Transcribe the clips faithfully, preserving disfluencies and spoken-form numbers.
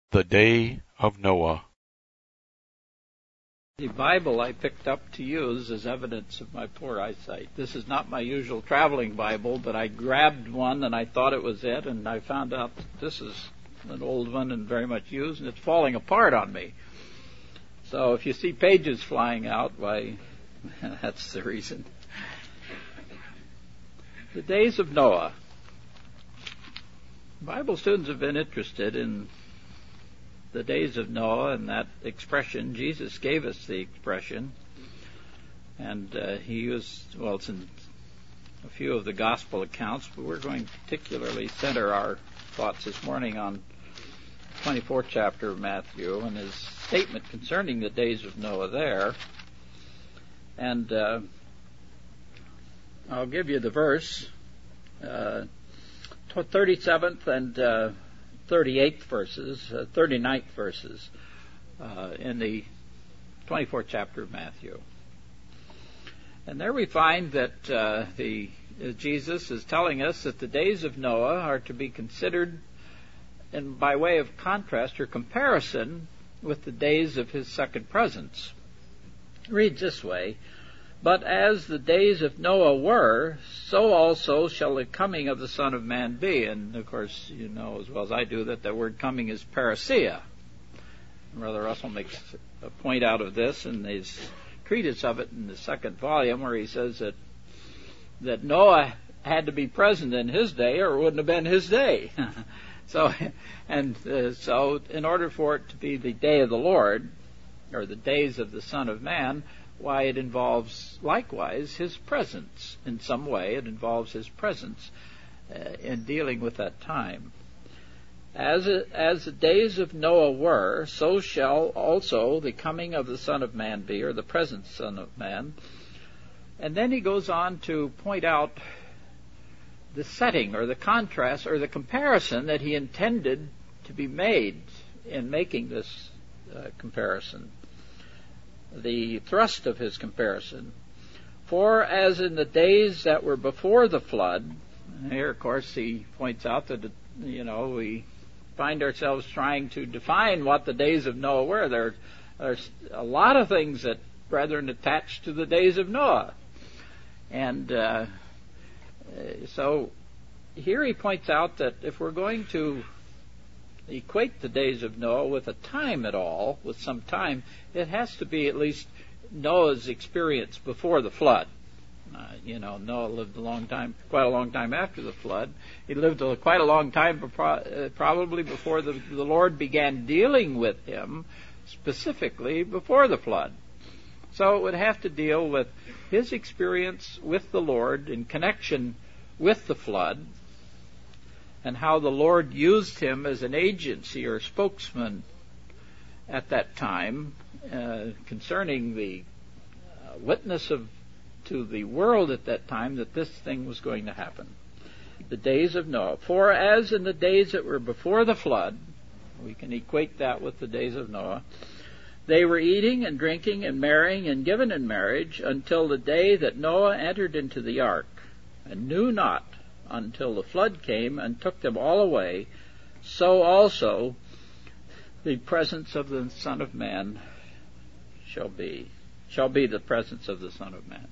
The Day of Noah. The Bible I picked up to use as evidence of my poor eyesight. This is not my usual traveling Bible, but I grabbed one and I thought it was it, and I found out that this is an old one and very much used, and it's falling apart on me. So if you see pages flying out, why, that's the reason. The days of Noah. Bible students have been interested in the days of Noah and that expression. Jesus gave us the expression, and uh, he used, well, it's in a few of the gospel accounts, but we're going to particularly center our thoughts this morning on the twenty-fourth chapter of Matthew and his statement concerning the days of Noah there. And uh, I'll give you the verse, uh, thirty-seventh and uh, thirty-eighth verses, uh, thirty-ninth verses uh, in the twenty-fourth chapter of Matthew. And there we find that uh, the uh, Jesus is telling us that the days of Noah are to be considered in, by way of contrast or comparison with the days of his second presence. It reads this way: "But as the days of Noah were, so also shall the coming of the Son of Man be." And, of course, you know as well as I do that the word coming is parousia. Brother Russell makes a point out of this in his treatise of it in the second volume, where he says that that Noah had to be present in his day or it wouldn't have been his day. so, and uh, so in order for it to be the day of the Lord, or the days of the Son of Man, why, it involves likewise his presence in some way. It involves his presence uh, in dealing with that time. As it, as the days of Noah were, so shall also the coming of the Son of Man be, or the present Son of Man. And then he goes on to point out the setting, or the contrast, or the comparison that he intended to be made in making this uh, comparison. The thrust of his comparison. "For as in the days that were before the flood," and here, of course, he points out that, you know, we find ourselves trying to define what the days of Noah were. There are a lot of things that, brethren, attach to the days of Noah. And uh, so here he points out that if we're going to equate the days of Noah with a time at all, with some time, it has to be at least Noah's experience before the flood. Uh, you know, Noah lived a long time, quite a long time after the flood. He lived a, quite a long time uh, probably before the, the Lord began dealing with him, specifically before the flood. So it would have to deal with his experience with the Lord in connection with the flood, and how the Lord used him as an agency or spokesman at that time uh, concerning the uh, witness of to the world at that time that this thing was going to happen. The days of Noah. "For as in the days that were before the flood," we can equate that with the days of Noah, "they were eating and drinking and marrying and given in marriage until the day that Noah entered into the ark, and knew not until the flood came and took them all away, so also the presence of the Son of Man shall be, shall be the presence of the Son of Man."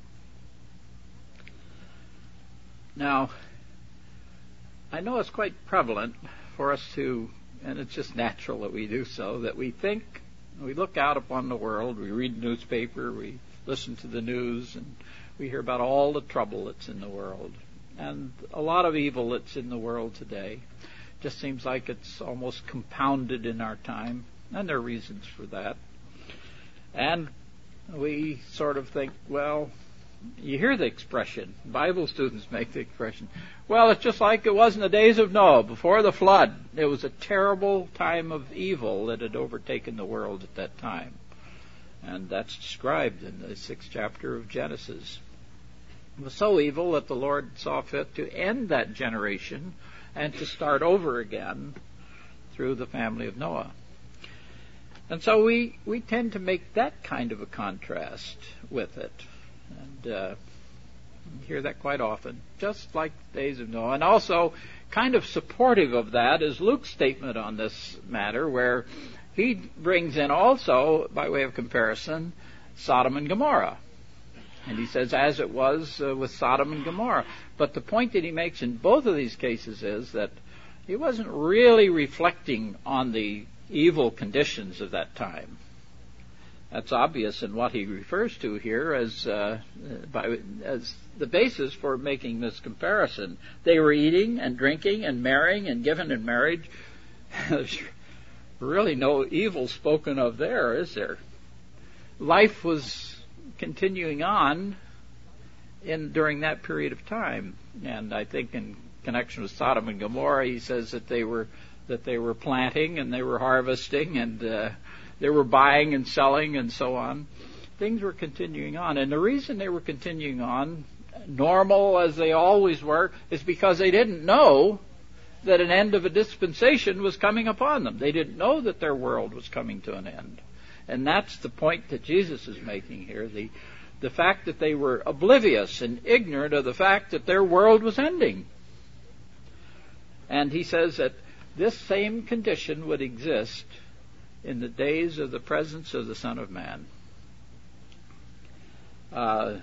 Now, I know it's quite prevalent for us to, and it's just natural that we do so, that we think, we look out upon the world, we read the newspaper, we listen to the news, and we hear about all the trouble that's in the world, and a lot of evil that's in the world today. Just seems like it's almost compounded in our time, and there are reasons for that. And we sort of think, well, you hear the expression, Bible students make the expression, well, it's just like it was in the days of Noah, before the flood. It was a terrible time of evil that had overtaken the world at that time. And that's described in the sixth chapter of Genesis. It was so evil that the Lord saw fit to end that generation and to start over again through the family of Noah. And so we, we tend to make that kind of a contrast with it. And uh, you hear that quite often, just like the days of Noah. And also kind of supportive of that is Luke's statement on this matter, where he brings in also, by way of comparison, Sodom and Gomorrah. And he says, as it was uh, with Sodom and Gomorrah. But the point that he makes in both of these cases is that he wasn't really reflecting on the evil conditions of that time. That's obvious in what he refers to here as uh, by, as the basis for making this comparison. They were eating and drinking and marrying and given in marriage. There's really no evil spoken of there, is there? Life was continuing on in during that period of time, and I think in connection with Sodom and Gomorrah, he says that they were that they were planting and they were harvesting and uh, they were buying and selling and so on. Things were continuing on, and the reason they were continuing on, normal as they always were, is because they didn't know that an end of a dispensation was coming upon them. They didn't know that their world was coming to an end. And that's the point that Jesus is making here. The, the fact that they were oblivious and ignorant of the fact that their world was ending. And he says that this same condition would exist in the days of the presence of the Son of Man. Uh,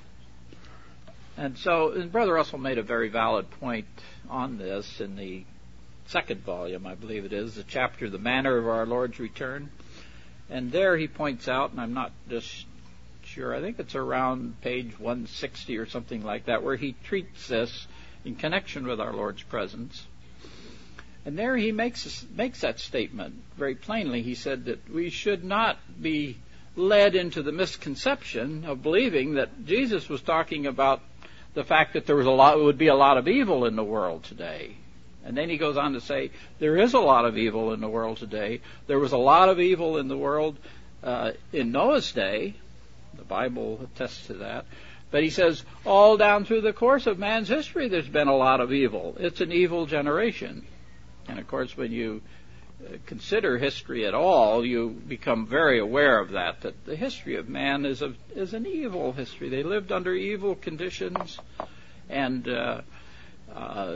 and so, and Brother Russell made a very valid point on this in the second volume, I believe it is, the chapter, The Manner of Our Lord's Return. And there he points out, and I'm not just sure, I think it's around page one sixty or something like that, where he treats this in connection with our Lord's presence. And there he makes makes that statement very plainly. He said that we should not be led into the misconception of believing that Jesus was talking about the fact that there was a lot, would be a lot of evil in the world today. And then he goes on to say, there is a lot of evil in the world today. There was a lot of evil in the world uh, in Noah's day. The Bible attests to that. But he says, all down through the course of man's history, there's been a lot of evil. It's an evil generation. And of course, when you uh, consider history at all, you become very aware of that, that the history of man is, a, is an evil history. They lived under evil conditions, and uh, uh,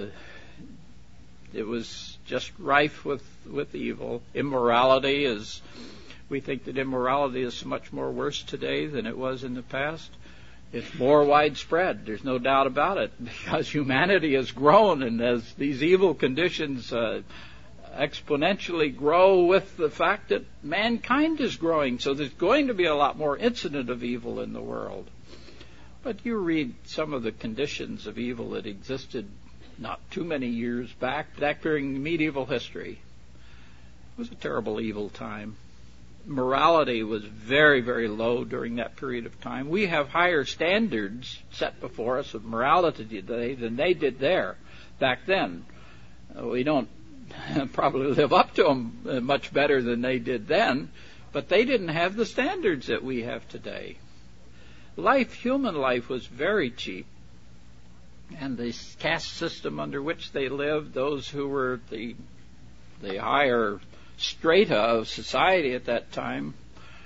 it was just rife with, with evil. Immorality is, we think that immorality is much more worse today than it was in the past. It's more widespread, there's no doubt about it, because humanity has grown, and as these evil conditions uh, exponentially grow with the fact that mankind is growing, so there's going to be a lot more incident of evil in the world. But you read some of the conditions of evil that existed not too many years back, back during medieval history. It was a terrible evil time. Morality was very, very low during that period of time. We have higher standards set before us of morality today than they did there back then. Uh, we don't probably live up to them much better than they did then, but they didn't have the standards that we have today. Life, human life, was very cheap, and the caste system under which they lived, those who were the the higher strata of society at that time,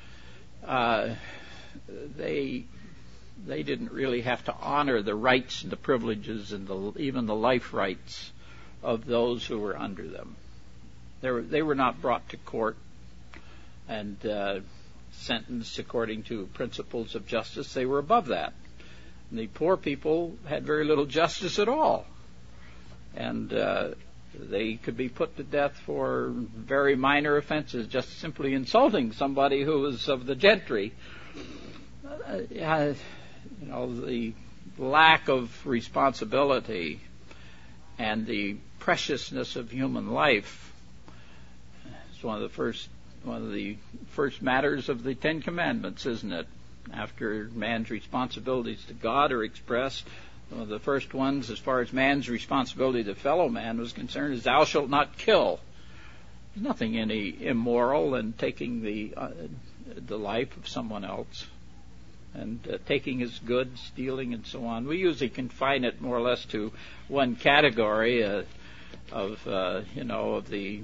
uh, they they didn't really have to honor the rights and the privileges and the, even the life rights of those who were under them. They were they were not brought to court and uh, sentenced according to principles of justice. They were above that. And the poor people had very little justice at all, and uh, they could be put to death for very minor offenses, just simply insulting somebody who was of the gentry. Uh, you know, the lack of responsibility and the preciousness of human life is one of the first one of the first matters of the Ten Commandments, isn't it? After man's responsibilities to God are expressed, one of the first ones, as far as man's responsibility to fellow man was concerned, is thou shalt not kill. There's nothing any immoral in taking the uh, the life of someone else and uh, taking his goods, stealing, and so on. We usually confine it more or less to one category uh, of uh, you know of the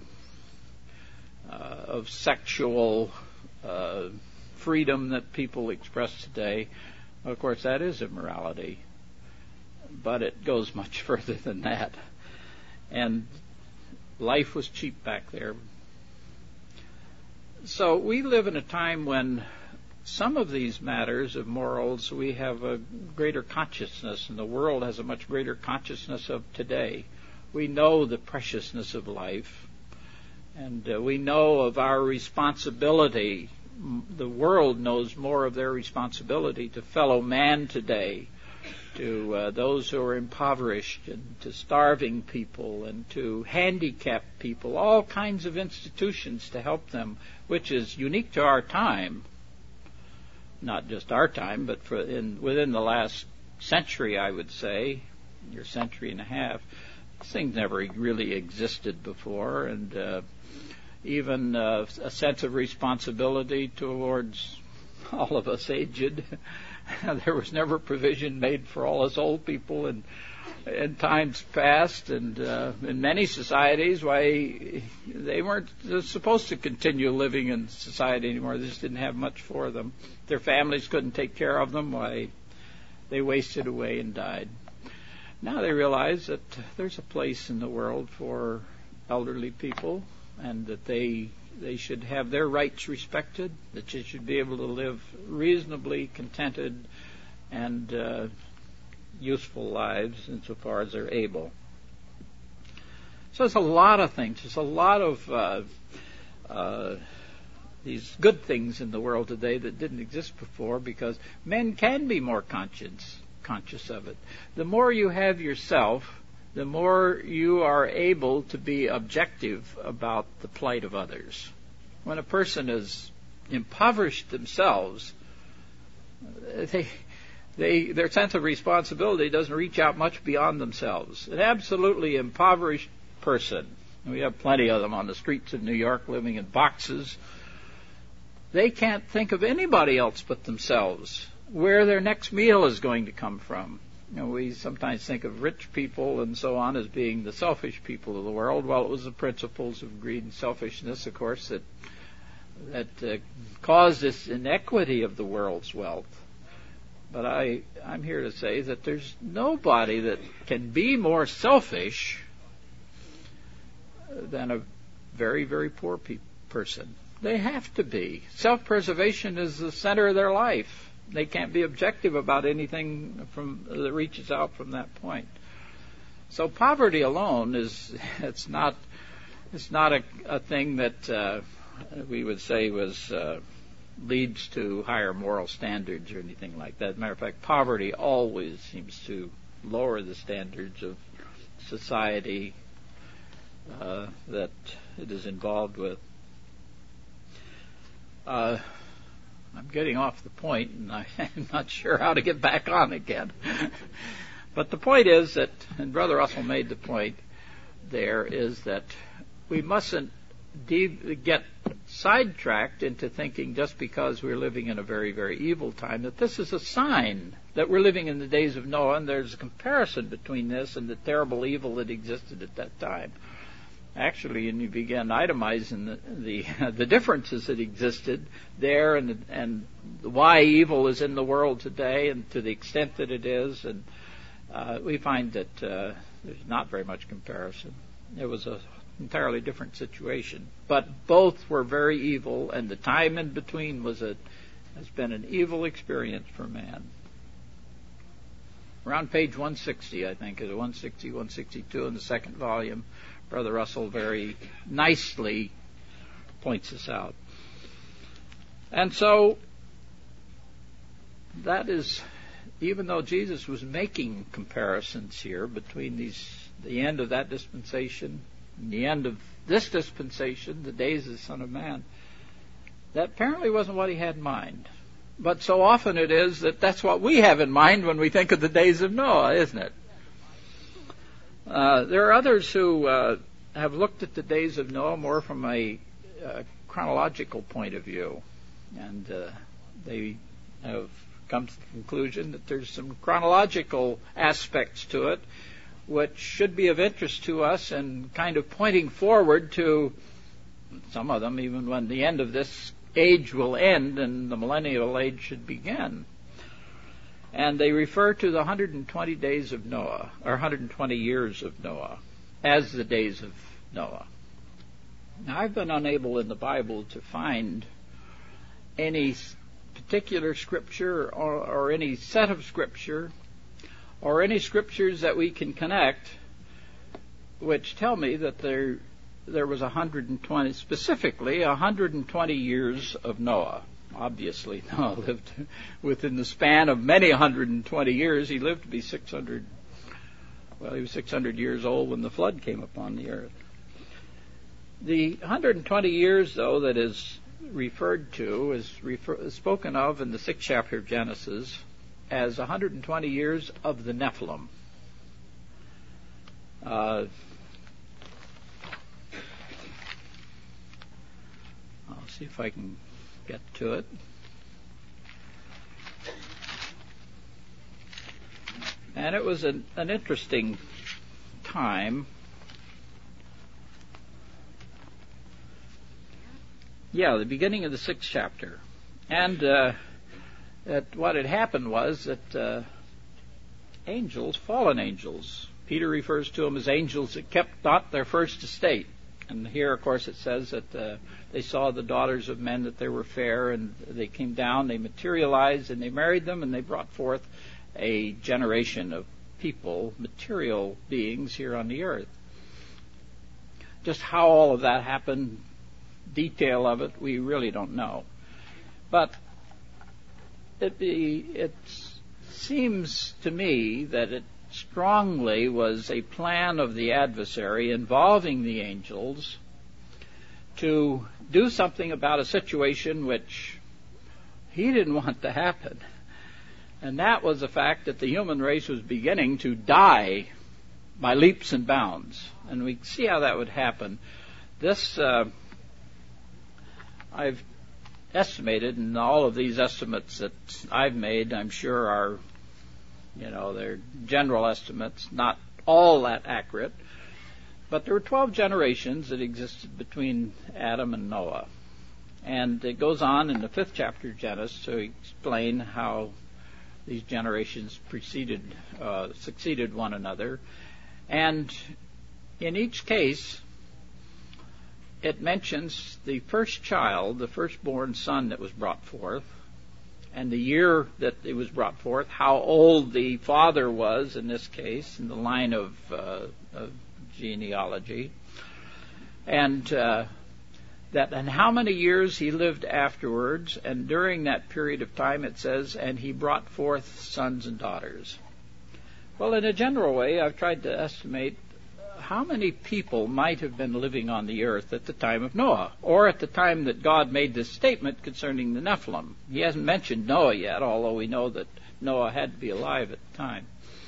uh, of sexual uh, freedom that people express today. Of course, that is immorality. But it goes much further than that. and life was cheap back there. So we live in a time when some of these matters of morals we have a greater consciousness, and the world has a much greater consciousness of today. We know the preciousness of life, and uh, we know of our responsibility. The world knows more of their responsibility to fellow man today, to uh, those who are impoverished, and to starving people, and to handicapped people, all kinds of institutions to help them, which is unique to our time. Not just our time, but for in, within the last century, I would say, or century and a half. These things never really existed before, and uh, even uh, a sense of responsibility towards all of us aged. There was never provision made for all us old people in, in times past, and uh, in many societies, why they weren't supposed to continue living in society anymore. They just didn't have much for them. Their families couldn't take care of them. Why, they wasted away and died. Now they realize that there's a place in the world for elderly people, and that they they should have their rights respected, that they should be able to live reasonably contented and uh, useful lives insofar as they're able. So there's a lot of things. There's a lot of uh, uh, these good things in the world today that didn't exist before, because men can be more conscious, conscious of it. The more you have yourself, the more you are able to be objective about the plight of others. When a person is impoverished themselves, they, they, their sense of responsibility doesn't reach out much beyond themselves. An absolutely impoverished person, we have plenty of them on the streets of New York living in boxes, they can't think of anybody else but themselves, where their next meal is going to come from. You know, we sometimes think of rich people and so on as being the selfish people of the world. Well, it was the principles of greed and selfishness, of course, that that uh, caused this inequity of the world's wealth. But I, I'm here to say that there's nobody that can be more selfish than a very, very poor pe- person. They have to be. Self-preservation is the center of their life. They can't be objective about anything from that reaches out from that point. So poverty alone is it's not it's not a, a thing that uh, we would say was uh, leads to higher moral standards or anything like that. As a matter of fact, poverty always seems to lower the standards of society uh, that it is involved with. Uh, I'm getting off the point, and I'm not sure how to get back on again. But the point is that, and Brother Russell made the point there, is that we mustn't de- get sidetracked into thinking just because we're living in a very, very evil time, that this is a sign that we're living in the days of Noah, and there's a comparison between this and the terrible evil that existed at that time. Actually, and you begin itemizing the the, the differences that existed there, and and why evil is in the world today, and to the extent that it is, and uh, we find that uh, there's not very much comparison. It was an entirely different situation, but both were very evil, and the time in between was a has been an evil experience for man. Around page one sixty, I think, is one sixty, one sixty-two in the second volume. Brother Russell very nicely points this out. And so that is, even though Jesus was making comparisons here between these, the end of that dispensation and the end of this dispensation, the days of the Son of Man, that apparently wasn't what he had in mind. But so often it is that that's what we have in mind when we think of the days of Noah, isn't it? Uh, there are others who uh, have looked at the days of Noah more from a uh, chronological point of view, and uh, they have come to the conclusion that there's some chronological aspects to it which should be of interest to us and kind of pointing forward to, some of them, even when the end of this age will end and the millennial age should begin. And they refer to the one hundred twenty days of Noah, or one hundred twenty years of Noah. as the days of Noah. Now, I've been unable in the Bible to find any particular scripture or, or any set of scripture or any scriptures that we can connect which tell me that there there was one hundred twenty, specifically one hundred twenty years of Noah. Obviously, Noah lived within the span of many one hundred twenty years. He lived to be six hundred, well, he was six hundred years old when the flood came upon the earth. The one hundred twenty years, though, that is referred to, is, refer, is spoken of in the sixth chapter of Genesis as one hundred twenty years of the Nephilim. Uh, I'll see if I can get to it. And it was an, an interesting time. Yeah, the beginning of the sixth chapter. And uh, that what had happened was that uh, angels, fallen angels, Peter refers to them as angels that kept not their first estate. And here, of course, it says that uh, they saw the daughters of men, that they were fair, and they came down, they materialized, and they married them, and they brought forth a generation of people, material beings here on the earth. Just how all of that happened, detail of it, we really don't know. But it, it seems to me that it strongly was a plan of the adversary involving the angels to do something about a situation which he didn't want to happen. And that was the fact that the human race was beginning to die by leaps and bounds. And we see how that would happen. This, uh, I've estimated, and all of these estimates that I've made, I'm sure are, you know, they're general estimates, not all that accurate. But there were twelve generations that existed between Adam and Noah. And it goes on in the fifth chapter of Genesis to explain how these generations preceded, uh, succeeded one another. And in each case, it mentions the first child, the firstborn son that was brought forth, and the year that it was brought forth, how old the father was in this case, in the line of, uh, of genealogy, and uh, that, and how many years he lived afterwards. And during that period of time, it says, and he brought forth sons and daughters. Well, in a general way, I've tried to estimate how many people might have been living on the earth at the time of Noah, or at the time that God made this statement concerning the Nephilim. He hasn't mentioned Noah yet, although we know that Noah had to be alive at the time.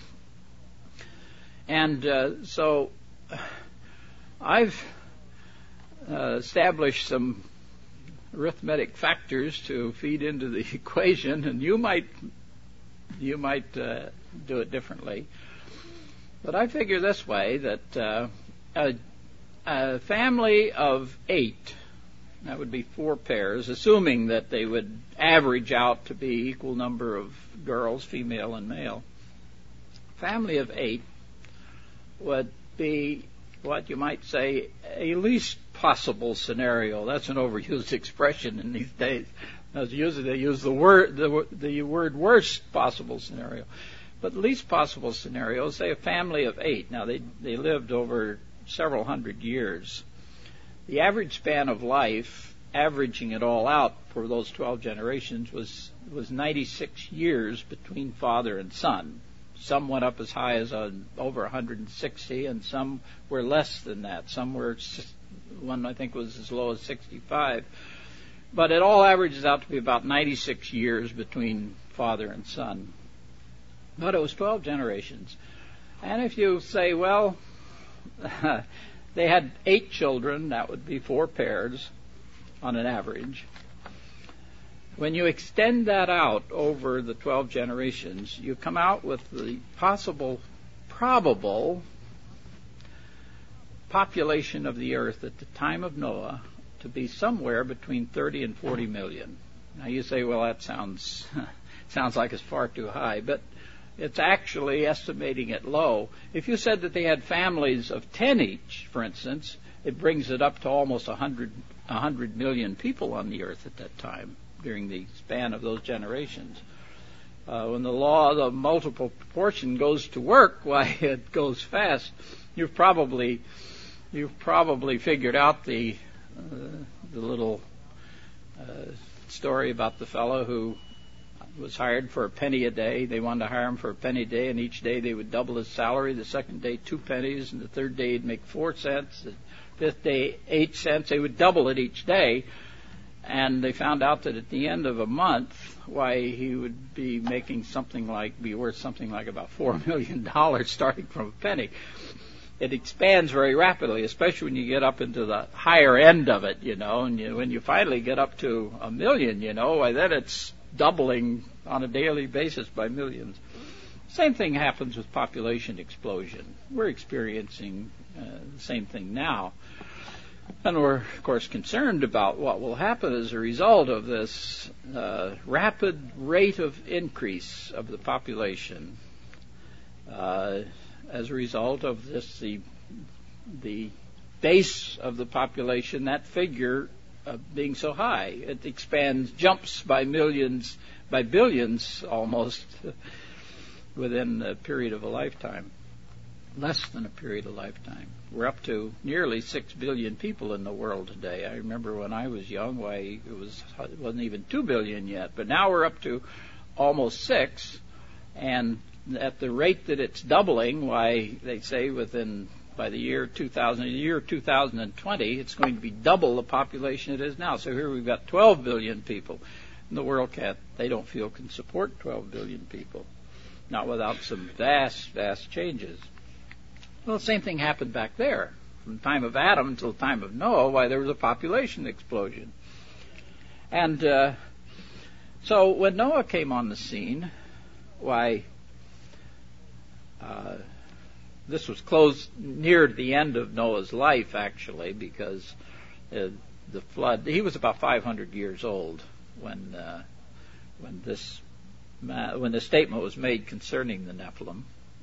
And uh, so I've uh, established some arithmetic factors to feed into the equation, and you might you might uh, do it differently. But I figure this way, that uh, a, a family of eight, that would be four pairs, assuming that they would average out to be equal number of girls, female and male, family of eight would be what you might say a least possible scenario. That's an overused expression in these days. As usually they use the word the, the word worst possible scenario. But least possible scenario, say a family of eight. Now, they they lived over several hundred years. The average span of life, averaging it all out for those twelve generations, was was ninety-six years between father and son. Some went up as high as uh, over one hundred sixty, and some were less than that. Some were, one I think was as low as sixty-five. But it all averages out to be about ninety-six years between father and son. But it was twelve generations. And if you say, well, they had eight children, that would be four pairs on an average. When you extend that out over the twelve generations, you come out with the possible, probable population of the earth at the time of Noah to be somewhere between thirty and forty million. Now you say, well, that sounds sounds like it's far too high, but it's actually estimating it low. If you said that they had families of ten each, for instance, it brings it up to almost one hundred, one hundred million people on the earth at that time during the span of those generations. Uh, when the law of the multiple proportion goes to work, why, it goes fast. You've probably you've probably figured out the uh, the little uh, story about the fellow who was hired for a penny a day. They wanted to hire him for a penny a day, and each day they would double his salary. The second day, two pennies, and the third day he'd make four cents. The fifth day, eight cents. They would double it each day. And they found out that at the end of a month, why, he would be making something like, be worth something like about four million dollars starting from a penny. It expands very rapidly, especially when you get up into the higher end of it, you know, and you, when you finally get up to a million, you know, why, then it's doubling on a daily basis by millions. Same thing happens with population explosion. We're experiencing uh, the same thing now. And we're, of course, concerned about what will happen as a result of this uh, rapid rate of increase of the population. Uh, as a result of this, the, the base of the population, that figure uh, being so high, it expands, jumps by millions, by billions almost, within a period of a lifetime. Less than a period of lifetime. We're up to nearly six billion people in the world today. I remember when I was young, why, it was it wasn't even two billion yet, but now we're up to almost six, and at the rate that it's doubling, why, they say within by the year two thousand, the year two thousand twenty, it's going to be double the population it is now. So here we've got twelve billion people, and the world can't, they don't feel can support twelve billion people, not without some vast, vast changes. Well, the same thing happened back there. From the time of Adam until the time of Noah, why, there was a population explosion. And uh, so when Noah came on the scene, why, uh, this was close near the end of Noah's life, actually, because uh, the flood, he was about five hundred years old when uh, when this when the statement was made concerning the Nephilim.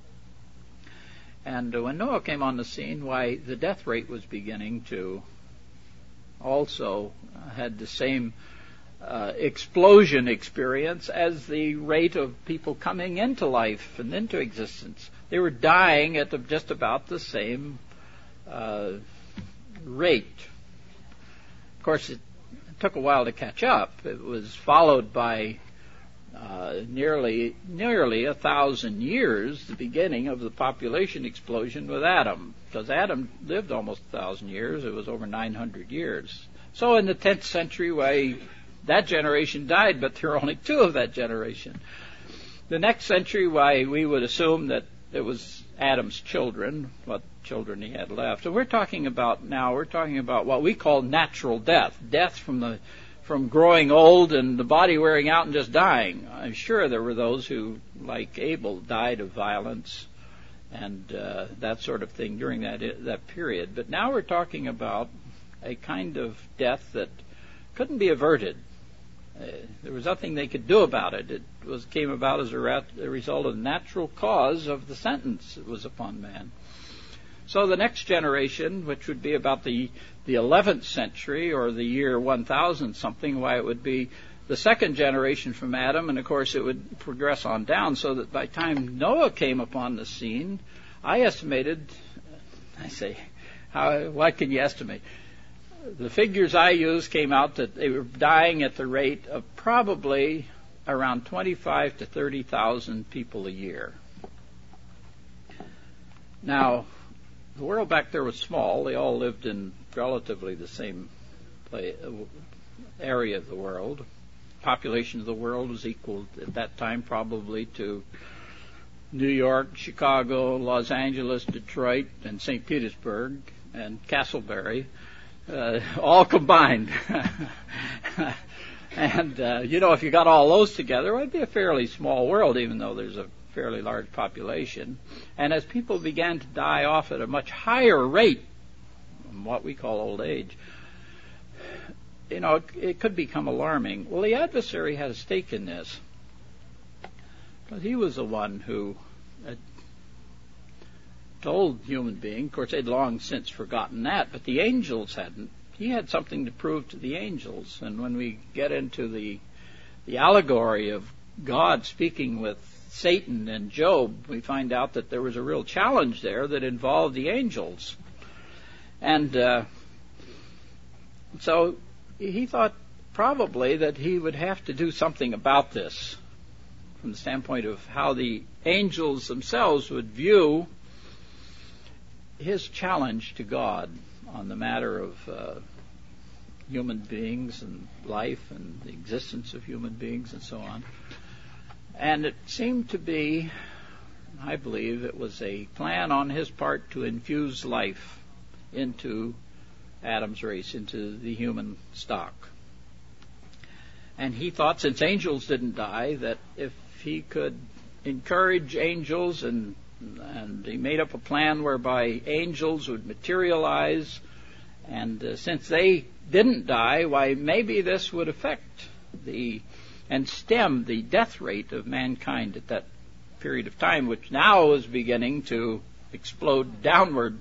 And when Noah came on the scene, why, the death rate was beginning to also uh, had the same uh, explosion experience as the rate of people coming into life and into existence. They were dying at the, just about the same uh, rate. Of course, it took a while to catch up. It was followed by Uh, nearly nearly a thousand years, the beginning of the population explosion with Adam, because Adam lived almost a thousand years. It was over nine hundred years. So in the tenth century, why, that generation died, but there were only two of that generation. The next century, why, we would assume that it was Adam's children, what children he had left. And we're talking about now, we're talking about what we call natural death, death from the from growing old and the body wearing out and just dying. I'm sure there were those who, like Abel, died of violence and uh, that sort of thing during that that period. But now we're talking about a kind of death that couldn't be averted. Uh, there was nothing they could do about it. It was came about as a, rat, a result of the natural cause of the sentence that was upon man. So the next generation, which would be about the the eleventh century or the year one thousand something, why, it would be the second generation from Adam, and of course it would progress on down, so that by the time Noah came upon the scene, I estimated, I say, how, what can you estimate? The figures I used came out that they were dying at the rate of probably around twenty-five to thirty thousand people a year. Now, the world back there was small. They all lived in relatively the same play, area of the world. Population of the world was equal at that time probably to New York, Chicago, Los Angeles, Detroit, and Saint Petersburg, and Castleberry, uh, all combined. And, uh, you know, if you got all those together, it would be a fairly small world, even though there's a fairly large population. And as people began to die off at a much higher rate, what we call old age, you know, it, it could become alarming. Well, the adversary had a stake in this. he was the one who had told human beings. Of course, they'd long since forgotten that, but the angels hadn't. He had something to prove to the angels. And when we get into the the allegory of God speaking with Satan and Job, we find out that there was a real challenge there that involved the angels. And uh, so he thought probably that he would have to do something about this from the standpoint of how the angels themselves would view his challenge to God on the matter of uh, human beings and life and the existence of human beings and so on. And it seemed to be, I believe, it was a plan on his part to infuse life into Adam's race, into the human stock. And he thought, since angels didn't die, that if he could encourage angels, and and he made up a plan whereby angels would materialize, and uh, since they didn't die, why, maybe this would affect the and stem the death rate of mankind at that period of time, which now is beginning to explode downward.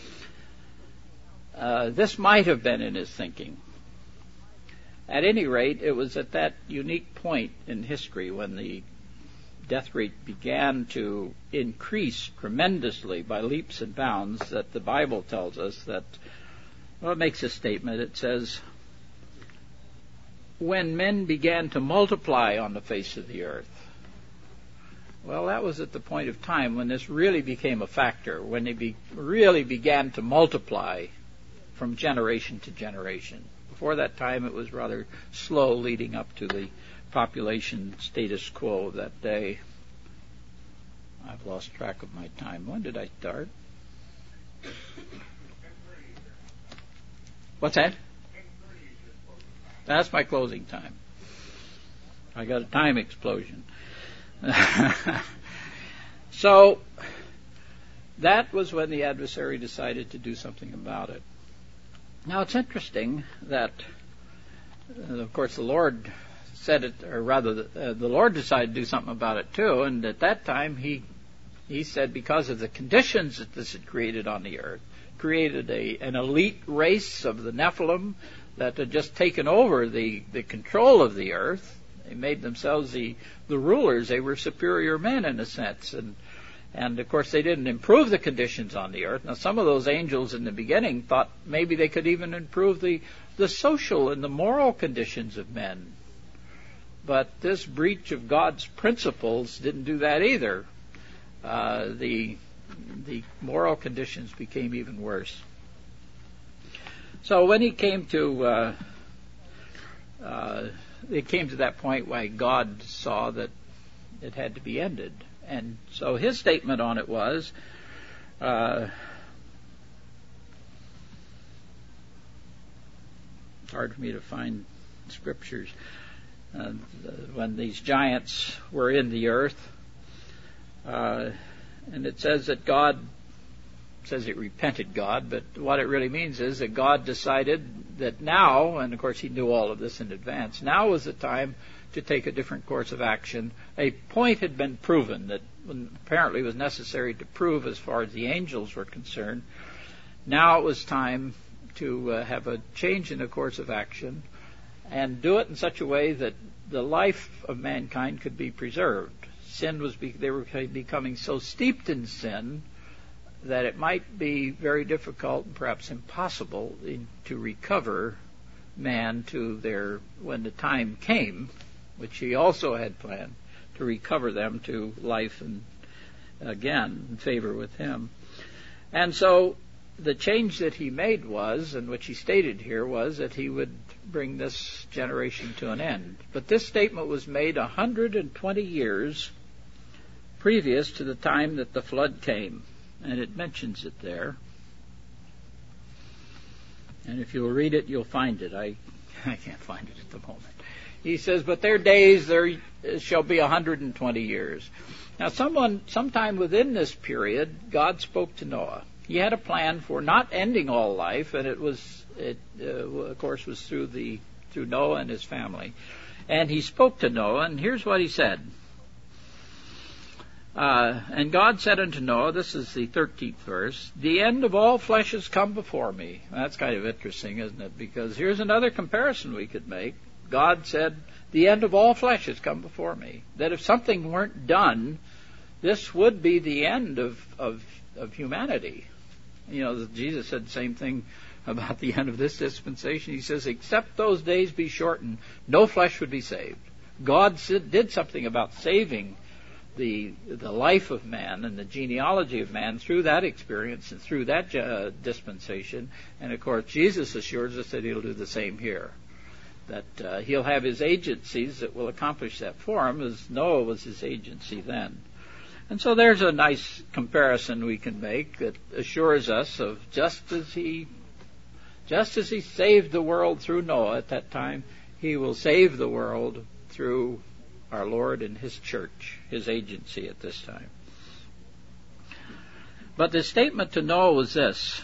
Uh, this might have been in his thinking. At any rate, it was at that unique point in history when the death rate began to increase tremendously by leaps and bounds that the Bible tells us that, well, it makes a statement. It says, when men began to multiply on the face of the earth. Well, that was at the point of time when this really became a factor, when they be, really began to multiply from generation to generation. Before that time, it was rather slow leading up to the population status quo of that day. I've lost track of my time. When did I start? What's that? That's my closing time. I got a time explosion. So that was when the adversary decided to do something about it. Now it's interesting that, uh, of course, the Lord said it, or rather, the, uh, the Lord decided to do something about it too. And at that time, he he said, because of the conditions that this had created on the earth, created a an elite race of the Nephilim that had just taken over the, the control of the earth. They made themselves the, the rulers. They were superior men in a sense. And, and, of course, they didn't improve the conditions on the earth. Now, some of those angels in the beginning thought maybe they could even improve the, the social and the moral conditions of men. But this breach of God's principles didn't do that either. Uh, the, the moral conditions became even worse. So when he came to, uh, uh, it came to that point where God saw that it had to be ended. And so his statement on it was, uh, it's hard for me to find scriptures, uh, when these giants were in the earth, uh, and it says that God says it repented God, but what it really means is that God decided that now, and of course he knew all of this in advance, now was the time to take a different course of action. A point had been proven that apparently was necessary to prove as far as the angels were concerned. Now it was time to uh, have a change in the course of action and do it in such a way that the life of mankind could be preserved. Sin was, be- they were becoming so steeped in sin that it might be very difficult and perhaps impossible in, to recover man to their, when the time came, which he also had planned, to recover them to life and again in favor with him. And so the change that he made was, and which he stated here, was that he would bring this generation to an end. But this statement was made one hundred twenty years previous to the time that the flood came. And it mentions it there. And if you'll read it, you'll find it. I I can't find it at the moment. He says, but their days there shall be one hundred twenty years. Now, someone, sometime within this period, God spoke to Noah. He had a plan for not ending all life, and it was, it uh, of course, was through the through Noah and his family. And he spoke to Noah, and here's what he said. Uh, and God said unto Noah, this is the thirteenth verse, the end of all flesh has come before me. That's kind of interesting, isn't it? Because here's another comparison we could make. God said, the end of all flesh has come before me. That if something weren't done, this would be the end of, of, of humanity. You know, Jesus said the same thing about the end of this dispensation. He says, except those days be shortened, no flesh would be saved. God did something about saving the the life of man and the genealogy of man through that experience and through that uh, dispensation. And of course, Jesus assures us that he'll do the same here. That uh, he'll have his agencies that will accomplish that for him, as Noah was his agency then. And so there's a nice comparison we can make that assures us of just as he just as he saved the world through Noah at that time, he will save the world through our Lord and his church, his agency at this time. But the statement to Noah was this,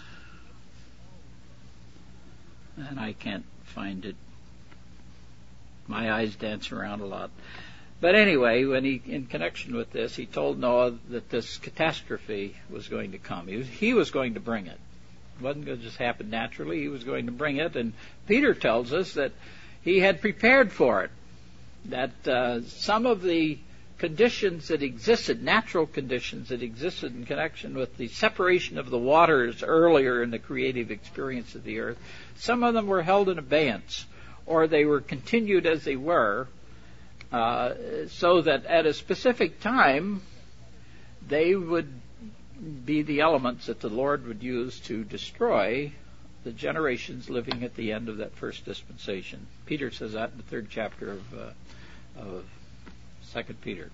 and I can't find it. My eyes dance around a lot. But anyway, when he, in connection with this, he told Noah that this catastrophe was going to come. He was, he was going to bring it. It wasn't going to just happen naturally. He was going to bring it. And Peter tells us that he had prepared for it. That uh, some of the conditions that existed, natural conditions that existed in connection with the separation of the waters earlier in the creative experience of the earth, some of them were held in abeyance, or they were continued as they were, uh, so that at a specific time they would be the elements that the Lord would use to destroy the generations living at the end of that first dispensation. Peter says that in the third chapter of, uh, of Second Peter.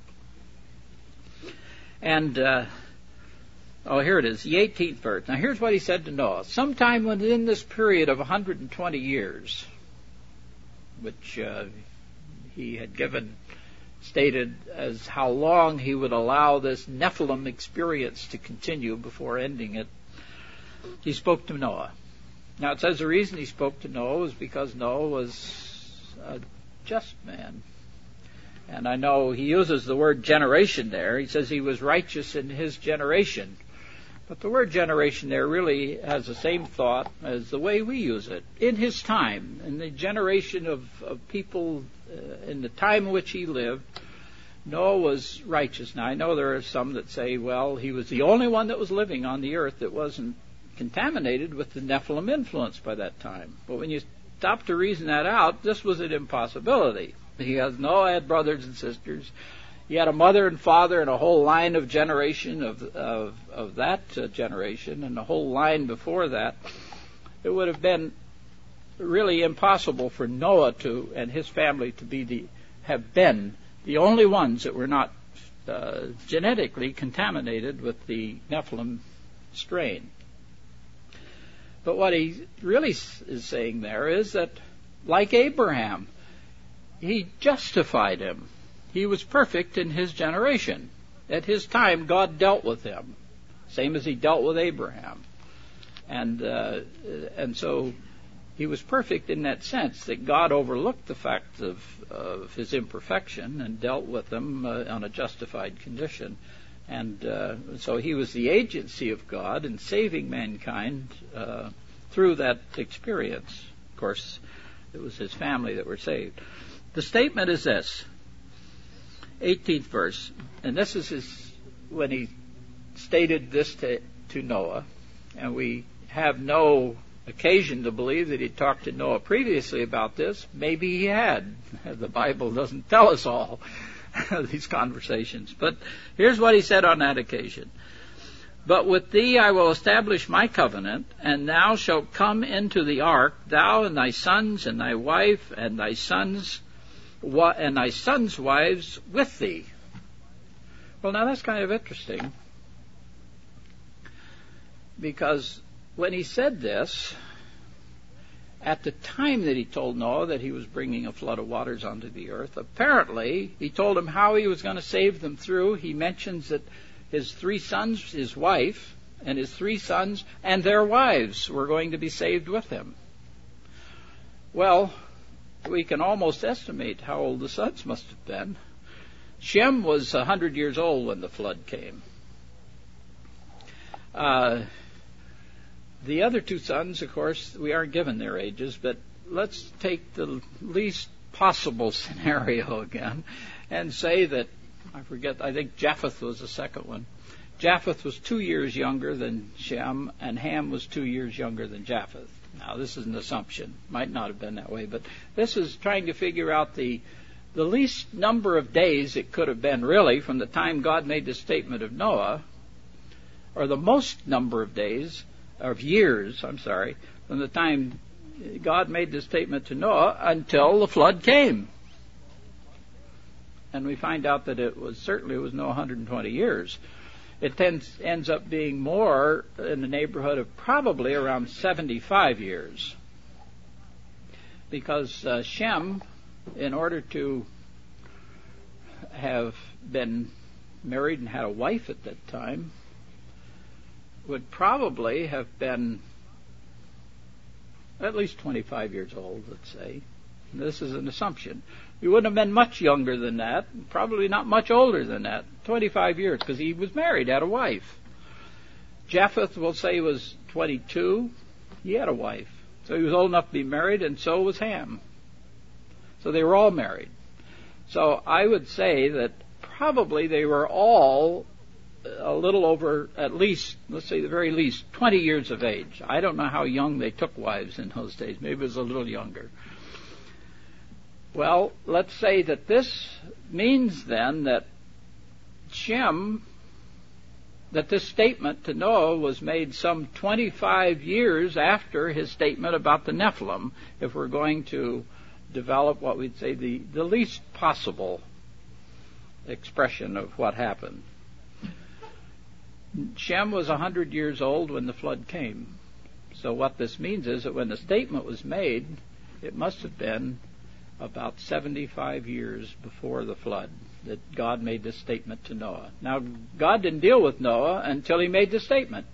And, uh, oh, here it is, the eighteenth verse. Now here's what he said to Noah. Sometime within this period of one hundred twenty years, which uh, he had given, stated as how long he would allow this Nephilim experience to continue before ending it, he spoke to Noah. Now it says the reason he spoke to Noah was because Noah was a just man. And I know he uses the word generation there. He says he was righteous in his generation. But the word generation there really has the same thought as the way we use it. In his time, in the generation of, of people, uh, in the time in which he lived, Noah was righteous. Now I know there are some that say, well, he was the only one that was living on the earth that wasn't contaminated with the Nephilim influence by that time. But when you stop to reason that out, this was an impossibility. Because Noah had brothers and sisters. He had a mother and father and a whole line of generation of of, of that uh, generation and a whole line before that. It would have been really impossible for Noah to and his family to be the have been the only ones that were not uh, genetically contaminated with the Nephilim strain. But what he really is saying there is that, like Abraham, he justified him. He was perfect in his generation. At his time, God dealt with him, same as he dealt with Abraham. And uh, and so he was perfect in that sense, that God overlooked the fact of, of his imperfection and dealt with him uh, on a justified condition. And uh, so he was the agency of God in saving mankind uh, through that experience. Of course, it was his family that were saved. The statement is this, eighteenth verse, and this is his, when he stated this to, to Noah, and we have no occasion to believe that he talked to Noah previously about this. Maybe he had. The Bible doesn't tell us all these conversations. But here's what he said on that occasion. But with thee I will establish my covenant, and thou shalt come into the ark, thou and thy sons and thy wife and thy sons and thy sons' wives with thee. Well, now that's kind of interesting, because when he said this, at the time that he told Noah that he was bringing a flood of waters onto the earth, apparently he told him how he was going to save them through. He mentions that his three sons, his wife, and his three sons and their wives were going to be saved with him. Well, we can almost estimate how old the sons must have been. Shem was a hundred years old when the flood came. Uh, the other two sons, of course, we aren't given their ages, but let's take the least possible scenario again and say that, I forget, I think Japheth was the second one. Japheth was two years younger than Shem, and Ham was two years younger than Japheth. Now, this is an assumption. Might not have been that way, but this is trying to figure out the the least number of days it could have been, really, from the time God made the statement of Noah, or the most number of days, of years, I'm sorry, from the time God made the statement to Noah until the flood came. And we find out that it was certainly it was no one hundred twenty years. It tends, ends up being more in the neighborhood of probably around seventy-five years. Because uh, Shem, in order to have been married and had a wife at that time, would probably have been at least twenty-five years old, let's say. And this is an assumption. He wouldn't have been much younger than that, probably not much older than that, twenty-five years, because he was married, had a wife. Japheth, we'll say, was twenty-two. He had a wife. So he was old enough to be married, and so was Ham. So they were all married. So I would say that probably they were all a little over, at least, let's say the very least, twenty years of age. I don't know how young they took wives in those days. Maybe it was a little younger. Well, let's say that this means then that Shem, that this statement to Noah was made some twenty-five years after his statement about the Nephilim, if we're going to develop what we'd say the, the least possible expression of what happened. Shem was a hundred years old when the flood came. So what this means is that when the statement was made, it must have been about seventy-five years before the flood that God made this statement to Noah. Now, God didn't deal with Noah until he made the statement.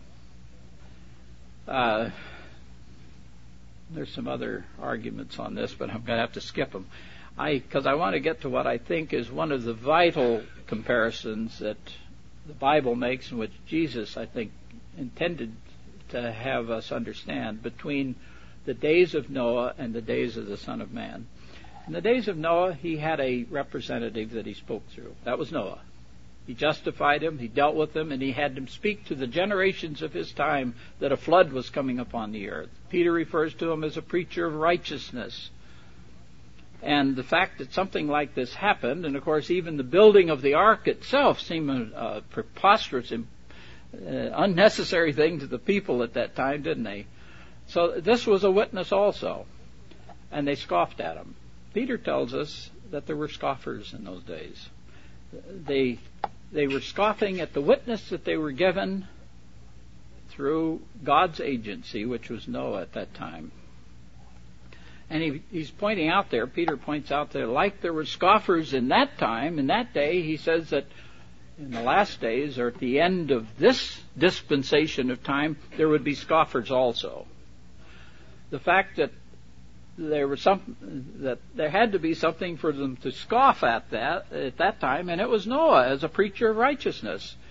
Uh, there's some other arguments on this, but I'm going to have to skip them. I, because I want to get to what I think is one of the vital comparisons that the Bible makes, in which Jesus, I think, intended to have us understand, between the days of Noah and the days of the Son of Man. In the days of Noah, he had a representative that he spoke through. That was Noah. He justified him, he dealt with him, and he had him speak to the generations of his time that a flood was coming upon the earth. Peter refers to him as a preacher of righteousness. And the fact that something like this happened, and of course even the building of the ark itself seemed a, a preposterous, uh, unnecessary thing to the people at that time, didn't they? So this was a witness also. And they scoffed at him. Peter tells us that there were scoffers in those days. They they were scoffing at the witness that they were given through God's agency, which was Noah at that time. And he, he's pointing out there, Peter points out there, like there were scoffers in that time, in that day, he says that in the last days, or at the end of this dispensation of time, there would be scoffers also. The fact that there was some that there had to be something for them to scoff at that at that time, and it was Noah as a preacher of righteousness.